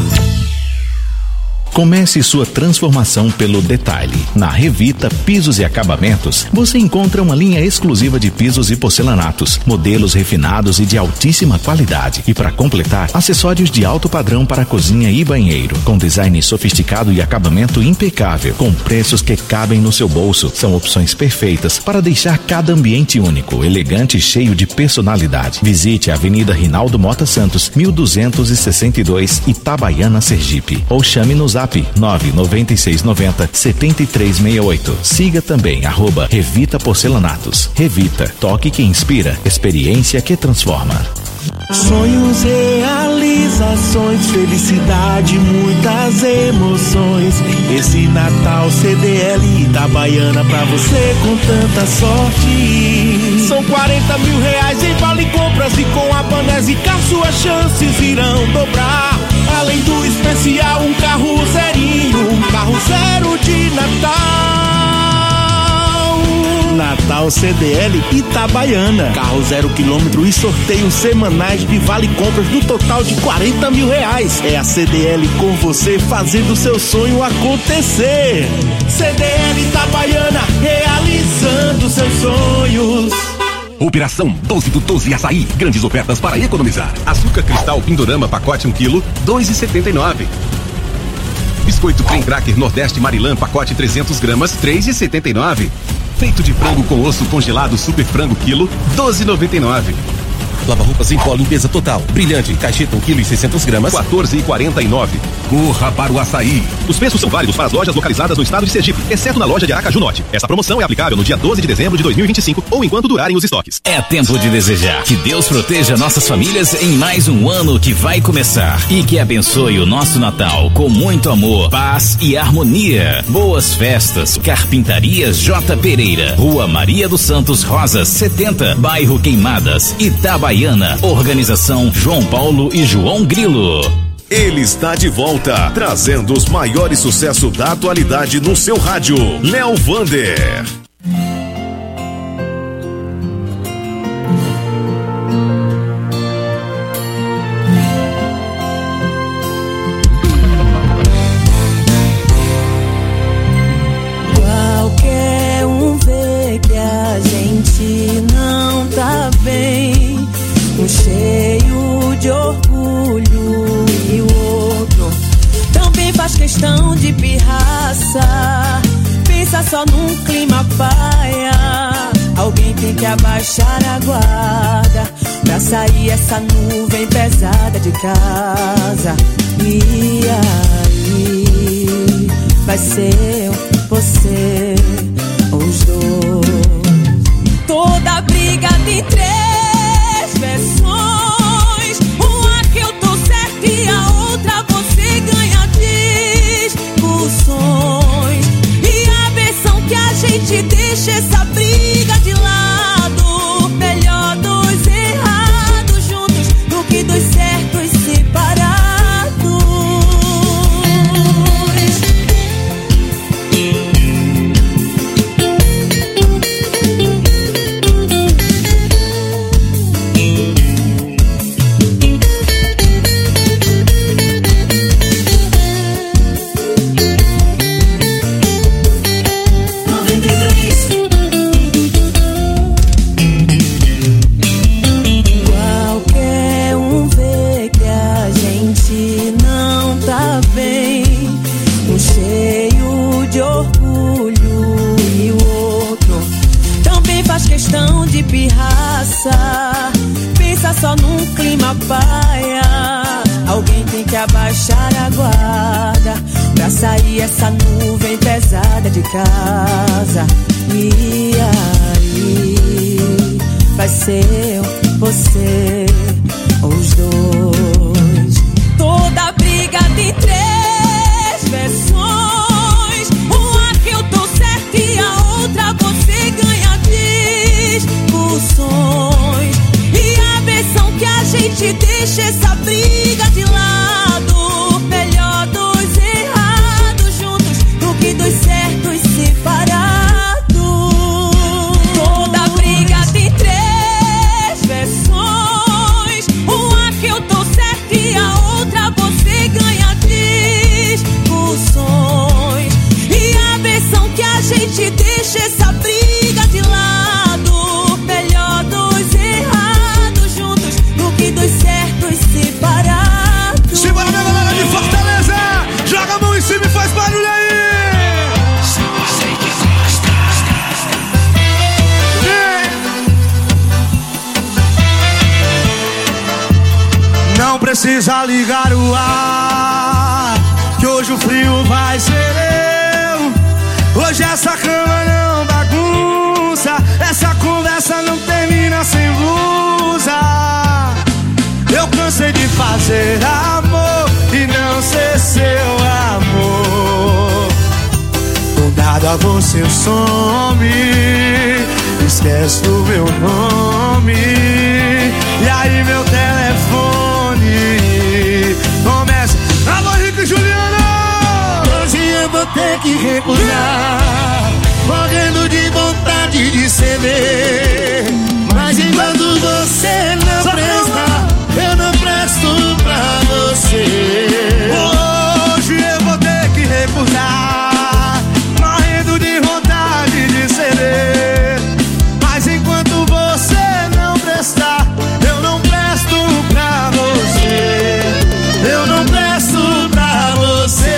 Comece sua transformação pelo detalhe. Na Revita Pisos e Acabamentos, você encontra uma linha exclusiva de pisos e porcelanatos, modelos refinados e de altíssima qualidade. E para completar, acessórios de alto padrão para cozinha e banheiro, com design sofisticado e acabamento impecável, com preços que cabem no seu bolso. São opções perfeitas para deixar cada ambiente único, elegante e cheio de personalidade. Visite a Avenida Rinaldo Mota Santos, mil duzentos e sessenta e dois, Itabaiana, Sergipe. Ou chame no zap nove nove seis nove zero, sete três seis oito. Siga também arroba Revita Porcelanatos. Revita, toque que inspira, experiência que transforma. Sonhos, realizações, felicidade, muitas emoções. Esse Natal C D L Itabaiana pra você com tanta sorte. São quarenta mil reais em vale compras e com a Banésica suas chances irão dobrar. Além do especial, um carro zerinho, um carro zero de Natal. Natal C D L Itabaiana. Carro zero quilômetro e sorteios semanais de vale compras no total de quarenta mil reais. É a C D L com você fazendo seu sonho acontecer. C D L Itabaiana, realizando seus sonhos. Operação doze do doze Açaí. Grandes ofertas para economizar. Açúcar cristal Pindorama, pacote um quilo, dois reais e setenta e nove centavos. Biscoito Creme Cracker Nordeste Marilã, pacote trezentos gramas, três reais e setenta e nove centavos. Peito de frango com osso congelado Super Frango quilo, doze reais e noventa e nove centavos. Lava roupas em pó limpeza total. Brilhante, caixeta um quilo e seiscentos gramas, quatorze reais e quarenta e nove centavos. corra para o açaí. Os preços são válidos para as lojas localizadas no estado de Sergipe, exceto na loja de Aracaju Norte. Essa promoção é aplicável no dia doze de dezembro de dois mil e vinte e cinco ou enquanto durarem os estoques. É tempo de desejar que Deus proteja nossas famílias em mais um ano que vai começar e que abençoe o nosso Natal com muito amor, paz e harmonia. Boas festas. Carpintarias J. Pereira, Rua Maria dos Santos Rosas, setenta, Bairro Queimadas, Itabaiana. Organização João Paulo e João Grilo. Ele está de volta, trazendo os maiores sucessos da atualidade no seu rádio. Léo Vander. Qualquer um vê que a gente não tá bem, um cheio de orgulho e o outro também faz questão de pirraça. Pensa só num clima paia, alguém tem que abaixar a guarda pra sair essa nuvem pesada de casa. E aí vai ser você, os dois. Toda briga tem três versões, uma que eu tô certa e a outra você ganha discussões. E a versão que a gente deixa essa briga de lado, melhor dois errados juntos do que dois certos separados. Pensa só num clima paia, alguém tem que abaixar a guarda pra sair essa nuvem pesada de casa. E aí vai ser você, os dois. Toda briga tem três versões, uma que eu tô certa e a outra você ganha discussões. E a versão que a gente deixa essa briga de lado, melhor dois errados juntos do que dois certos separados. Toda briga tem três versões, uma que eu tô certa e a outra você ganha discussões. E a versão que a gente deixa essa briga de lado, melhor dois errados juntos do que dois certos separados. Simbora, minha galera de Fortaleza! Joga a mão em cima e faz barulho aí! Se você que gosta. Não precisa ligar o ar, que hoje o frio vai ser eu. Hoje essa cama não bagunça, essa conversa não termina sem blusa. Eu cansei de fazer amor e não ser seu amor. Do nada você some, esquece do meu nome. E aí meu telefone começa: alô, Henrique e Juliana! Hoje eu vou ter que recusar, morrendo de vontade de ceder. Mas enquanto você não presta, eu não presto pra você. Hoje eu vou ter que recusar, morrendo de vontade de ceder. Mas enquanto você não prestar, eu não presto pra você. Eu não presto pra você.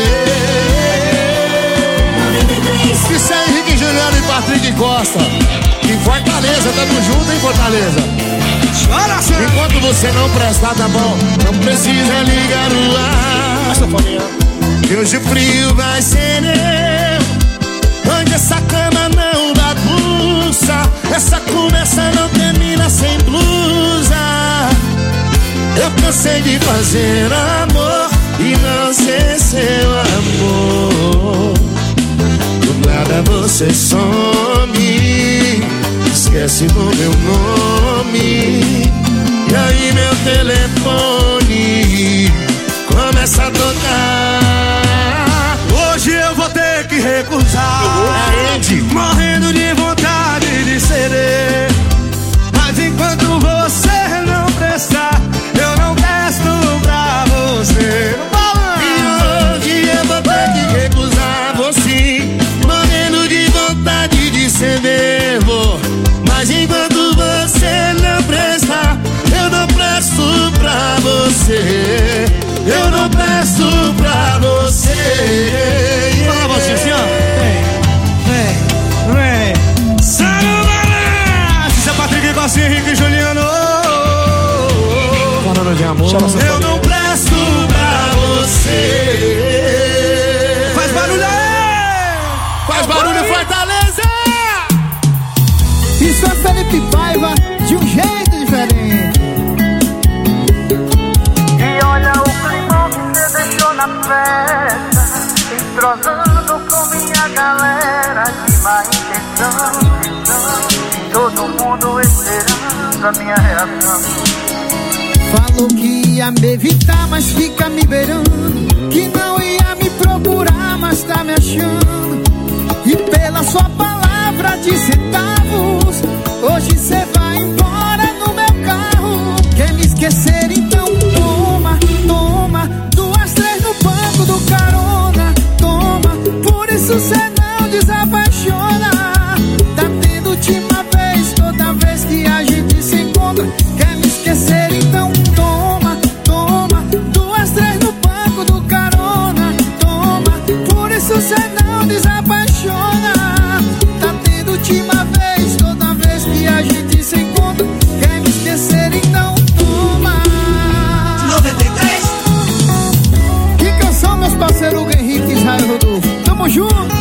Isso é Henrique Juliano e Patrick Costa. Em Fortaleza, tamo junto em Fortaleza. Enquanto você não prestar, tá bom, não precisa ligar o ar. Que hoje o frio vai ser meu, onde essa cama não bagunça, essa conversa não termina sem blusa. Eu cansei de fazer amor e não ser seu amor. Do nada você some, esquece do meu nome. E aí meu telefone começa a tocar. Hoje eu vou ter que recusar, morrendo de vontade de ceder. Mas enquanto você não prestar, eu não presto pra você. E hoje eu vou ter que recusar, vou sim, morrendo de vontade de ceder. Vou. Mas enquanto você não prestar, eu não presto pra você. Eu não peço pra você. Fala você assim, ó. Vem, vem, vem. Saruman! Isso é Patrick, Cocinha, Henrique e Juliano. Falando de amor. Eu não presto pra você. Faz barulho aí! Faz barulho, Fortaleza! Isso é Felipe Paiva de um jeito diferente. E olha o climão que você deixou na festa, entrosando com minha galera de má intenção. Todo mundo esperando a minha reação. Falou que ia me evitar, mas fica me beirando. Que não ia me procurar, mas tá me achando. E pela sua palavra de centavos, hoje cê vai embora no meu carro. Quer me esquecer, então toma, toma. Duas, três no banco do carona. Toma, por isso cê não desapaixona. Tá tendo última vez, toda vez que a gente se encontra. Quer me esquecer, então toma, toma. Duas, três no banco do carona. Toma, por isso cê não desapaixona. Tá tendo última vez, toda vez que a gente se encontra. Quer me esquecer, então toma. noventa e três. Que canção, meus parceiros Hugo Henrique e Israel Rodolfo. Tamo junto.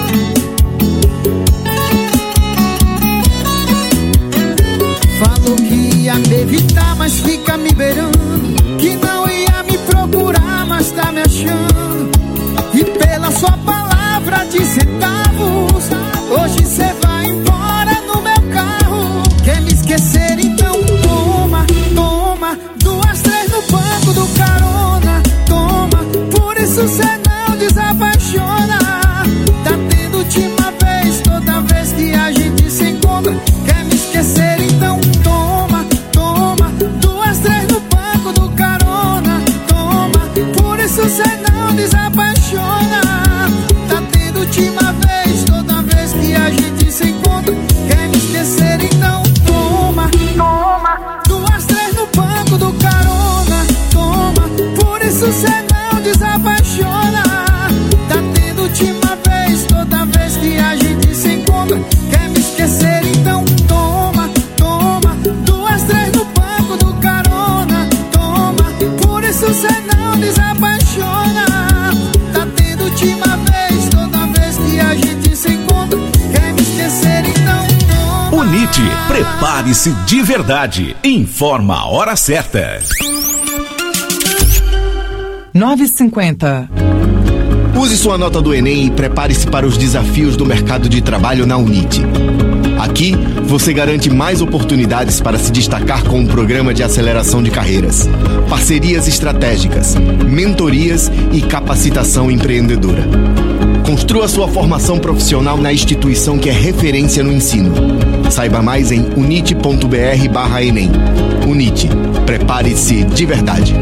Falou que ia me evitar, mas fica me beirando. Que não ia me procurar, mas tá me achando. E pela sua palavra de centavos, hoje cê vai embora no meu carro. Quer me esquecer, então toma, toma. Duas, três no banco do carona. Toma, por isso cê não desapaixona. Tá tendo última vez, toda vez que a gente se encontra. Quer me esquecer, então toma, toma. Duas, três no banco do carona. Toma, por isso cê não desapaixona. Tá tendo última vez, toda vez que a gente se encontra. Quer me esquecer, então toma, toma. Duas, três no banco do carona. Toma, por isso cê não desapaixona. Tá tendo última vez, toda vez que a gente se encontra. Quer me esquecer, então toma, toma. Duas, três no banco do carona. Toma, por isso cê não desapaixona. Tá tendo última vez, toda vez que a gente se encontra. Quer me esquecer, então toma. Unite, prepare-se de verdade. Informa a hora certa. nove e cinquenta. Use sua nota do Enem e prepare-se para os desafios do mercado de trabalho na Unite. Aqui, você garante mais oportunidades para se destacar com um programa de aceleração de carreiras, parcerias estratégicas, mentorias e capacitação empreendedora. Construa sua formação profissional na instituição que é referência no ensino. Saiba mais em unite ponto br barra Enem. Unite, prepare-se de verdade.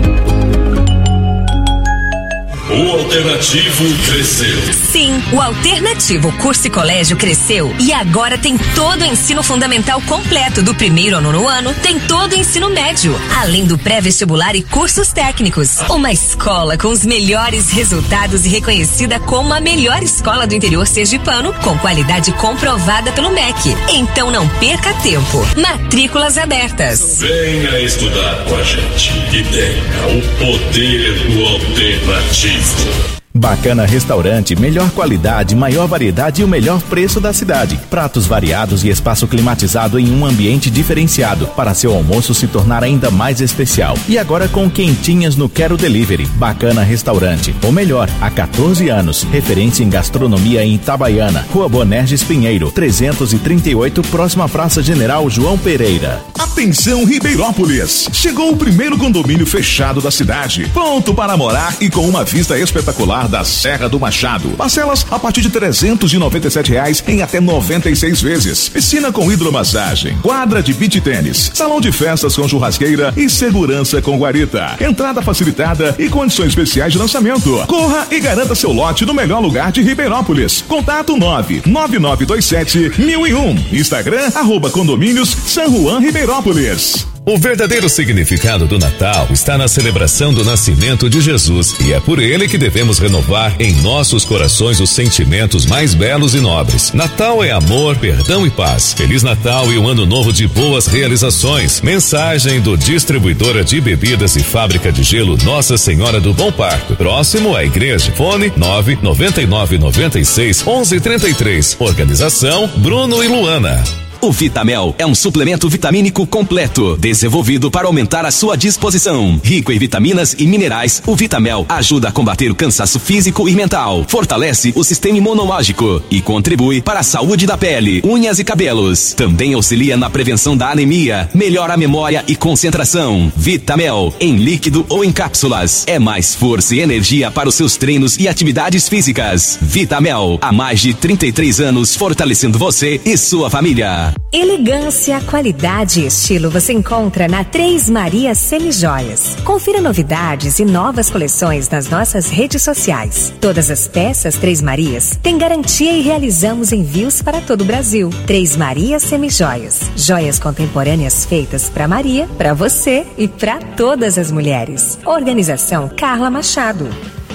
O Alternativo cresceu. Sim, o Alternativo Curso e Colégio cresceu e agora tem todo o ensino fundamental completo do primeiro ao nono ano, tem todo o ensino médio, além do pré-vestibular e cursos técnicos. Uma escola com os melhores resultados e reconhecida como a melhor escola do interior sergipano, com qualidade comprovada pelo M E C. Então não perca tempo. Matrículas abertas. Venha estudar com a gente e tenha o poder do Alternativo. existe. Bacana Restaurante, melhor qualidade, maior variedade e o melhor preço da cidade. Pratos variados e espaço climatizado em um ambiente diferenciado, para seu almoço se tornar ainda mais especial. E agora com quentinhas no Quero Delivery. Bacana Restaurante, ou melhor, há quatorze anos, referência em gastronomia em Itabaiana, Rua Bonerges Pinheiro, trezentos e trinta e oito, próxima à Praça General João Pereira. Atenção, Ribeirópolis! Chegou o primeiro condomínio fechado da cidade, pronto para morar e com uma vista espetacular da Serra do Machado. Parcelas a partir de trezentos e noventa e sete reais em até noventa e seis vezes. Piscina com hidromassagem, quadra de beach tênis, salão de festas com churrasqueira e segurança com guarita. Entrada facilitada e condições especiais de lançamento. Corra e garanta seu lote no melhor lugar de Ribeirópolis. Contato nove nove nove dois sete mil e um. Instagram, arroba condomínios San Juan Ribeirópolis. O verdadeiro significado do Natal está na celebração do nascimento de Jesus, e é por ele que devemos renovar em nossos corações os sentimentos mais belos e nobres. Natal é amor, perdão e paz. Feliz Natal e um ano novo de boas realizações. Mensagem do Distribuidora de Bebidas e Fábrica de Gelo Nossa Senhora do Bom Parto, próximo à igreja. Fone nove nove nove nove seis onze trinta e três. Organização Bruno e Luana. O Vitamel é um suplemento vitamínico completo, desenvolvido para aumentar a sua disposição. Rico em vitaminas e minerais, o Vitamel ajuda a combater o cansaço físico e mental, fortalece o sistema imunológico e contribui para a saúde da pele, unhas e cabelos. Também auxilia na prevenção da anemia, melhora a memória e concentração. Vitamel, em líquido ou em cápsulas, é mais força e energia para os seus treinos e atividades físicas. Vitamel, há mais de trinta e três anos, fortalecendo você e sua família. Elegância, qualidade e estilo você encontra na Três Marias Semijoias. Confira novidades e novas coleções nas nossas redes sociais. Todas as peças Três Marias têm garantia e realizamos envios para todo o Brasil. Três Marias Semijoias. Joias contemporâneas feitas para Maria, para você e para todas as mulheres. Organização Carla Machado.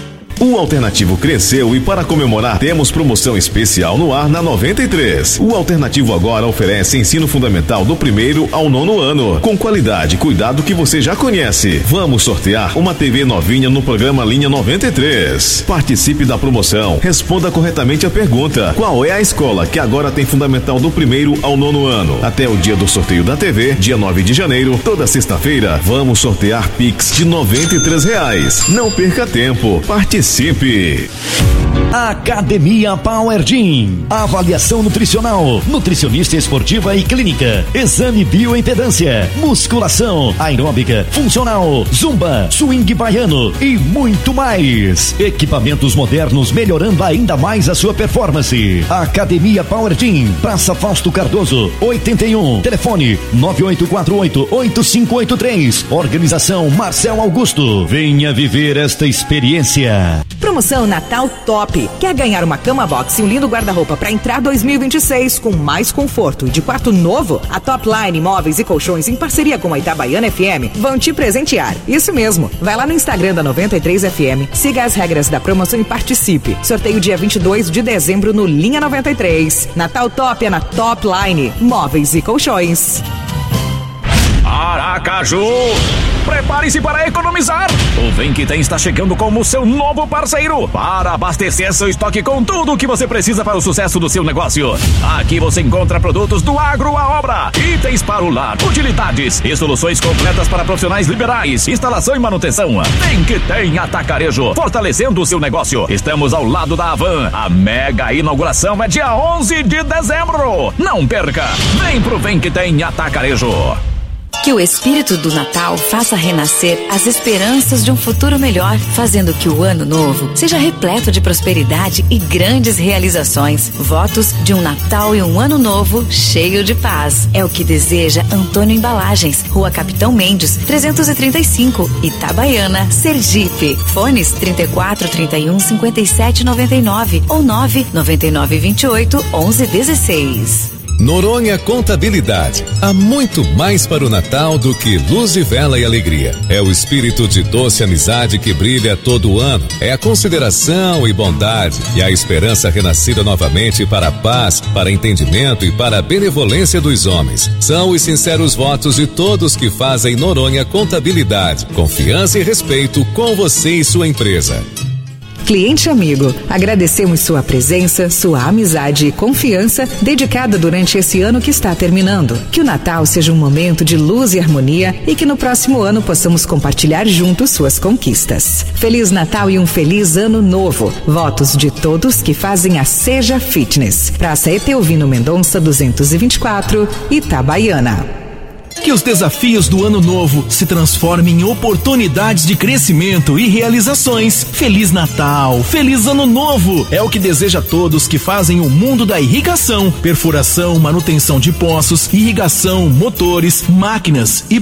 O Alternativo cresceu e para comemorar temos promoção especial no ar na noventa e três. O Alternativo agora oferece ensino fundamental do primeiro ao nono ano, com qualidade e cuidado que você já conhece. Vamos sortear uma T V novinha no programa Linha noventa e três. Participe da promoção, responda corretamente a pergunta: qual é a escola que agora tem fundamental do primeiro ao nono ano? Até o dia do sorteio da T V, dia nove de janeiro, toda sexta-feira, vamos sortear Pix de noventa e três reais. Não perca tempo, participe. Participe! Academia Power Gym. Avaliação nutricional, nutricionista esportiva e clínica, exame bioimpedância, musculação, aeróbica, funcional, zumba, swing baiano e muito mais. Equipamentos modernos melhorando ainda mais a sua performance. Academia Power Gym, Praça Fausto Cardoso, oitenta e um. Telefone nove oito quatro oito, oito cinco oito três. Organização Marcel Augusto. Venha viver esta experiência. Promoção Natal Top. Quer ganhar uma cama box e um lindo guarda-roupa para entrar dois mil e vinte e seis com mais conforto e de quarto novo? A Top Line Móveis e Colchões, em parceria com a Itabaiana F M, vão te presentear. Isso mesmo. Vai lá no Instagram da noventa e três F M, siga as regras da promoção e participe. Sorteio dia vinte e dois de dezembro no Linha noventa e três. Natal Top é na Top Line Móveis e Colchões. Aracaju! Prepare-se para economizar! O Vem Que Tem está chegando como seu novo parceiro para abastecer seu estoque com tudo o que você precisa para o sucesso do seu negócio. Aqui você encontra produtos do agro à obra, itens para o lar, utilidades e soluções completas para profissionais liberais, instalação e manutenção. Vem Que Tem Atacarejo, fortalecendo o seu negócio. Estamos ao lado da Avan. A mega inauguração é dia onze de dezembro. Não perca! Vem pro Vem Que Tem Atacarejo. Que o espírito do Natal faça renascer as esperanças de um futuro melhor, fazendo que o ano novo seja repleto de prosperidade e grandes realizações. Votos de um Natal e um ano novo cheio de paz. É o que deseja Antônio Embalagens, Rua Capitão Mendes, trezentos e trinta e cinco, Itabaiana, Sergipe. Fones trinta e quatro, trinta e um, cinquenta e sete, noventa e nove ou nove nove nove vinte e oito, onze dezesseis. Noronha Contabilidade. Há muito mais para o Natal do que luz de vela e alegria. É o espírito de doce amizade que brilha todo ano. É a consideração e bondade e a esperança renascida novamente para a paz, para entendimento e para a benevolência dos homens. São os sinceros votos de todos que fazem Noronha Contabilidade. Confiança e respeito com você e sua empresa. Cliente amigo, agradecemos sua presença, sua amizade e confiança dedicada durante esse ano que está terminando. Que o Natal seja um momento de luz e harmonia e que no próximo ano possamos compartilhar juntos suas conquistas. Feliz Natal e um feliz ano novo. Votos de todos que fazem a Seja Fitness. Praça Eteovino Mendonça duzentos e vinte e quatro, Itabaiana. Que os desafios do ano novo se transformem em oportunidades de crescimento e realizações. Feliz Natal, feliz Ano Novo! É o que deseja a todos que fazem o mundo da irrigação, perfuração, manutenção de poços, irrigação, motores, máquinas e